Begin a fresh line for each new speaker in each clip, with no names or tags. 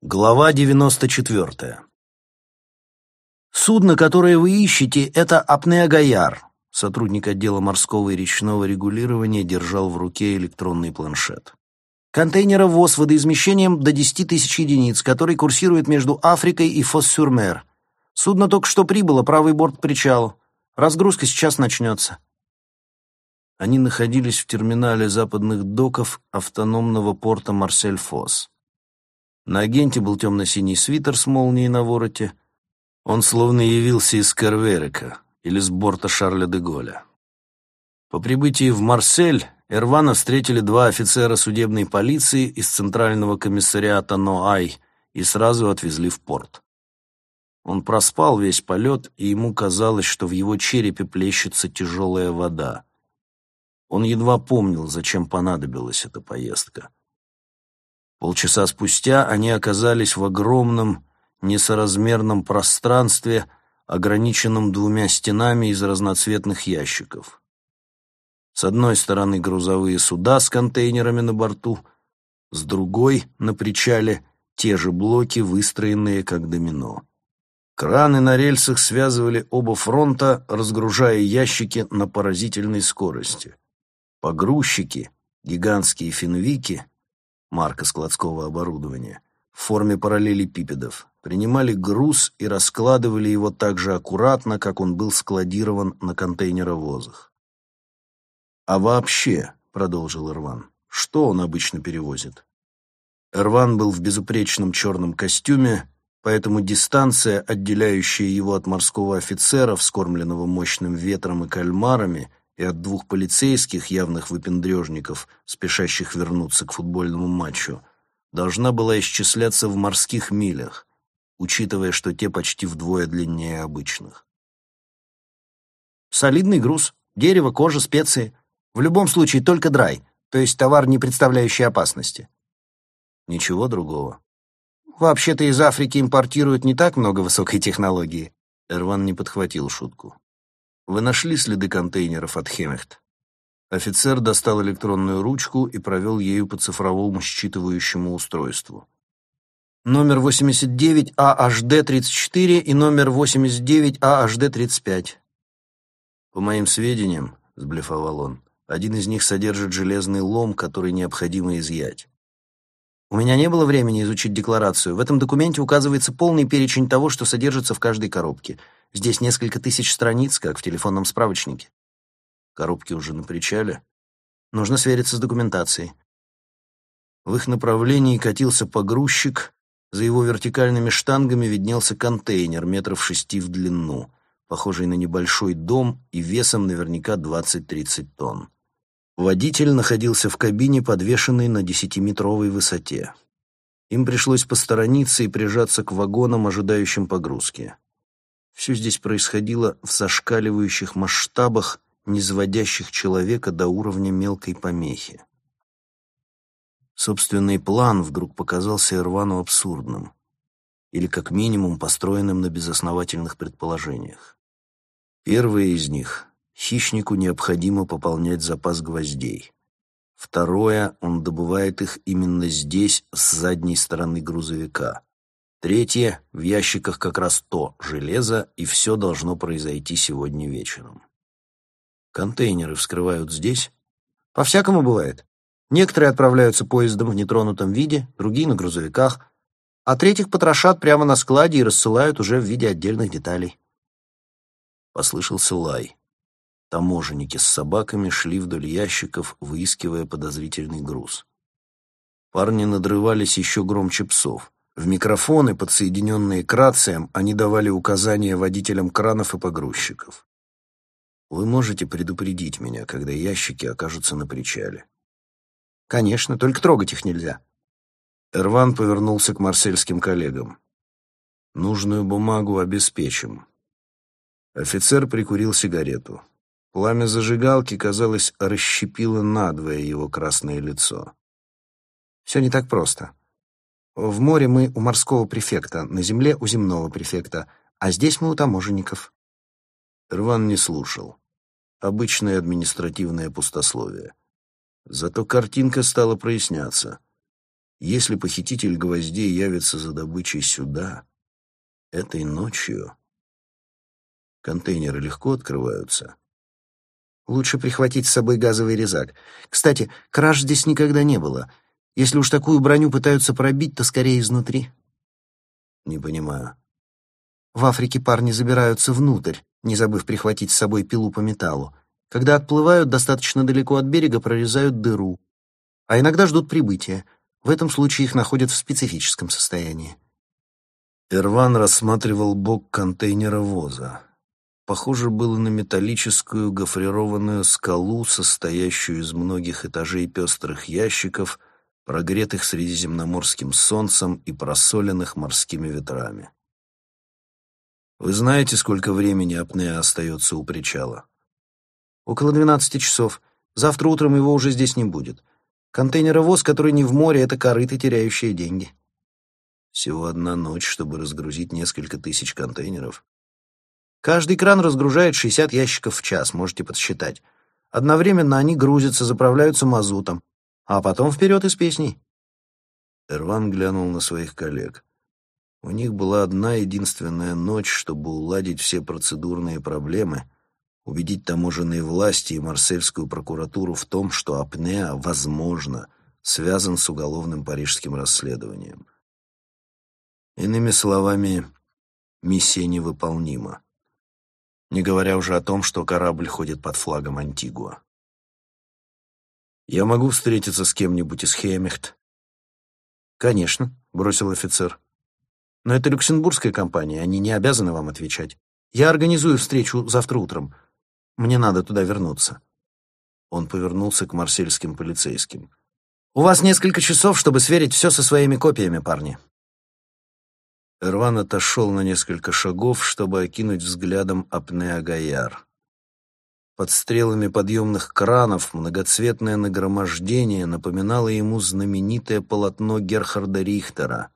Глава 94. Судно, которое вы ищете, это Апнеа-Гаяр. Сотрудник отдела морского и речного регулирования держал в руке электронный планшет. Контейнеровоз водоизмещением до 10 тысяч единиц, который курсирует между Африкой и Фос-сюр-Мер. Судно только что прибыло, правый борт к причалу. Разгрузка сейчас начнется. Они находились в терминале западных доков автономного порта Марсель-Фос. На агенте был темно-синий свитер с молнией на вороте. Он словно явился из Керверека или с борта Шарля де Голля. По прибытии в Марсель Эрвана встретили два офицера судебной полиции из центрального комиссариата Ноай и сразу отвезли в порт. Он проспал весь полет, и ему казалось, что в его черепе плещется тяжелая вода. Он едва помнил, зачем понадобилась эта поездка. Полчаса спустя они оказались в огромном, несоразмерном пространстве, ограниченном двумя стенами из разноцветных ящиков. С одной стороны грузовые суда с контейнерами на борту, с другой, на причале, те же блоки, выстроенные как домино. Краны на рельсах связывали оба фронта, разгружая ящики на поразительной скорости. Погрузчики, гигантские финвики, марка складского оборудования, в форме параллелепипедов, принимали груз и раскладывали его так же аккуратно, как он был складирован на контейнеровозах. «А вообще», — продолжил Эрван, — «что он обычно перевозит?» Эрван был в безупречном черном костюме, поэтому дистанция, отделяющая его от морского офицера, вскормленного мощным ветром и кальмарами, и от двух полицейских, явных выпендрежников, спешащих вернуться к футбольному матчу, должна была исчисляться в морских милях, учитывая, что те почти вдвое длиннее обычных. Солидный груз, дерево, кожа, специи. В любом случае только драй, то есть товар, не представляющий опасности. Ничего другого. Вообще-то из Африки импортируют не так много высокой технологии. Эрван не подхватил шутку. Вы нашли следы контейнеров от Хемехт? Офицер достал электронную ручку и провел ею по цифровому считывающему устройству. Номер 89 AHD-34 и номер 89 AHD-35. По моим сведениям, сблефовал он, один из них содержит железный лом, который необходимо изъять. У меня не было времени изучить декларацию. В этом документе указывается полный перечень того, что содержится в каждой коробке. Здесь несколько тысяч страниц, как в телефонном справочнике. Коробки уже на причале. Нужно свериться с документацией. В их направлении катился погрузчик. За его вертикальными штангами виднелся контейнер метров 6 в длину, похожий на небольшой дом и весом наверняка 20-30 тонн. Водитель находился в кабине, подвешенной на 10-метровой высоте. Им пришлось посторониться и прижаться к вагонам, ожидающим погрузки. Все здесь происходило в зашкаливающих масштабах, низводящих человека до уровня мелкой помехи. Собственный план вдруг показался Эрвану абсурдным, или как минимум построенным на безосновательных предположениях. Первое из них — хищнику необходимо пополнять запас гвоздей. Второе — он добывает их именно здесь, с задней стороны грузовика. Третье — в ящиках как раз то железо, и все должно произойти сегодня вечером. Контейнеры вскрывают здесь? По-всякому бывает. Некоторые отправляются поездом в нетронутом виде, другие на грузовиках, а третьих потрошат прямо на складе и рассылают уже в виде отдельных деталей. Послышался лай. Таможенники с собаками шли вдоль ящиков, выискивая подозрительный груз. Парни надрывались еще громче псов. В микрофоны, подсоединенные к рациям, они давали указания водителям кранов и погрузчиков. «Вы можете предупредить меня, когда ящики окажутся на причале?» «Конечно, только трогать их нельзя». Эрван повернулся к марсельским коллегам. «Нужную бумагу обеспечим». Офицер прикурил сигарету. Пламя зажигалки, казалось, расщепило надвое его красное лицо. «Все не так просто. В море мы у морского префекта, на земле у земного префекта, а здесь мы у таможенников». Эрван не слушал. Обычное административное пустословие. Зато картинка стала проясняться. Если похититель гвоздей явится за добычей сюда, этой ночью, контейнеры легко открываются. Лучше прихватить с собой газовый резак. Кстати, краж здесь никогда не было. Если уж такую броню пытаются пробить, то скорее изнутри. Не понимаю. В Африке парни забираются внутрь, не забыв прихватить с собой пилу по металлу. Когда отплывают достаточно далеко от берега, прорезают дыру. А иногда ждут прибытия. В этом случае их находят в специфическом состоянии. Эрван рассматривал бок контейнеровоза. Похоже было на металлическую гофрированную скалу, состоящую из многих этажей пестрых ящиков, прогретых средиземноморским солнцем и просоленных морскими ветрами. «Вы знаете, сколько времени апнея остается у причала?» «Около 12 часов. Завтра утром его уже здесь не будет. Контейнеровоз, который не в море, — это корыто, теряющие деньги». «Всего одна ночь, чтобы разгрузить несколько тысяч контейнеров?» «Каждый кран разгружает 60 ящиков в час, можете подсчитать. Одновременно они грузятся, заправляются мазутом, а потом вперед из песней». Эрван глянул на своих коллег. У них была одна единственная ночь, чтобы уладить все процедурные проблемы, убедить таможенные власти и марсельскую прокуратуру в том, что апнеа, возможно, связан с уголовным парижским расследованием. Иными словами, миссия невыполнима. Не говоря уже о том, что корабль ходит под флагом Антигуа. «Я могу встретиться с кем-нибудь из Хеймехт?» «Конечно», — бросил офицер. «Но это люксембургская компания, они не обязаны вам отвечать. Я организую встречу завтра утром. Мне надо туда вернуться». Он повернулся к марсельским полицейским. «У вас несколько часов, чтобы сверить все со своими копиями, парни». Эрван отошел на несколько шагов, чтобы окинуть взглядом Апнеа-Гайяр. Под стрелами подъемных кранов многоцветное нагромождение напоминало ему знаменитое полотно Герхарда Рихтера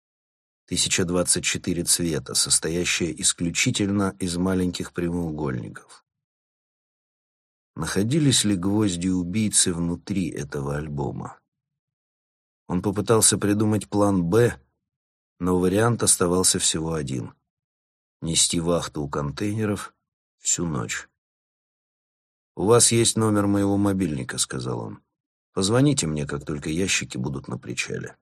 1024 цвета, состоящее исключительно из маленьких прямоугольников. Находились ли гвозди-убийцы внутри этого альбома? Он попытался придумать план «Б», но вариант оставался всего один — нести вахту у контейнеров всю ночь. «У вас есть номер моего мобильника», — сказал он. «Позвоните мне, как только ящики будут на причале».